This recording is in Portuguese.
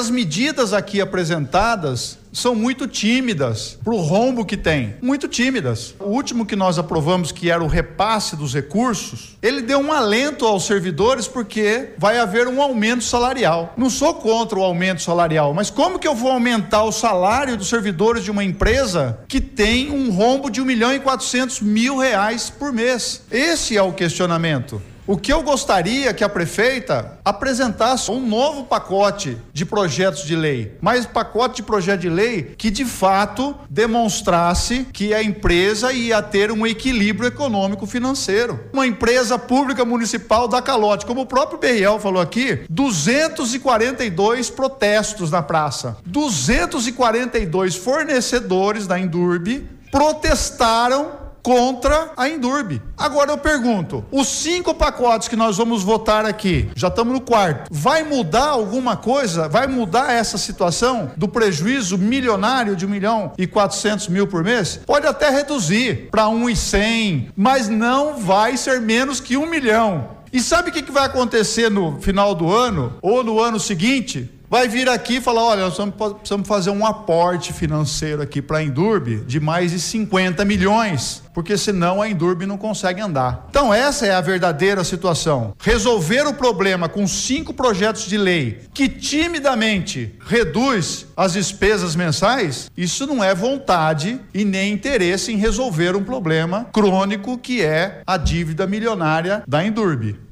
as medidas aqui apresentadas são muito tímidas para o rombo que tem, muito tímidas. O último que nós aprovamos, que era o repasse dos recursos, ele deu um alento aos servidores porque vai haver um aumento salarial. Não sou contra o aumento salarial, mas como que eu vou aumentar o salário dos servidores de uma empresa que tem um rombo de R$1.400.000 por mês? Esse é o questionamento. O que eu gostaria que a prefeita apresentasse um novo pacote de projetos de lei, mas pacote de projeto de lei que de fato demonstrasse que a empresa ia ter um equilíbrio econômico financeiro. Uma empresa pública municipal dá calote, como o próprio Berriel falou aqui, 242 protestos na praça, 242 fornecedores da Indurb protestaram contra a Indurb. Agora eu pergunto, os 5 pacotes que nós vamos votar aqui, já estamos no 4º, vai mudar alguma coisa? Vai mudar essa situação do prejuízo milionário de R$1.400.000 por mês? Pode até reduzir para 1.100, mas não vai ser menos que 1 milhão. E sabe o que vai acontecer no final do ano ou no ano seguinte? Vai vir aqui e falar, olha, nós precisamos fazer um aporte financeiro aqui para a Indurb de mais de 50 milhões, porque senão a Indurb não consegue andar. Então essa é a verdadeira situação. Resolver o problema com 5 projetos de lei que timidamente reduz as despesas mensais, isso não é vontade e nem interesse em resolver um problema crônico que é a dívida milionária da Indurb.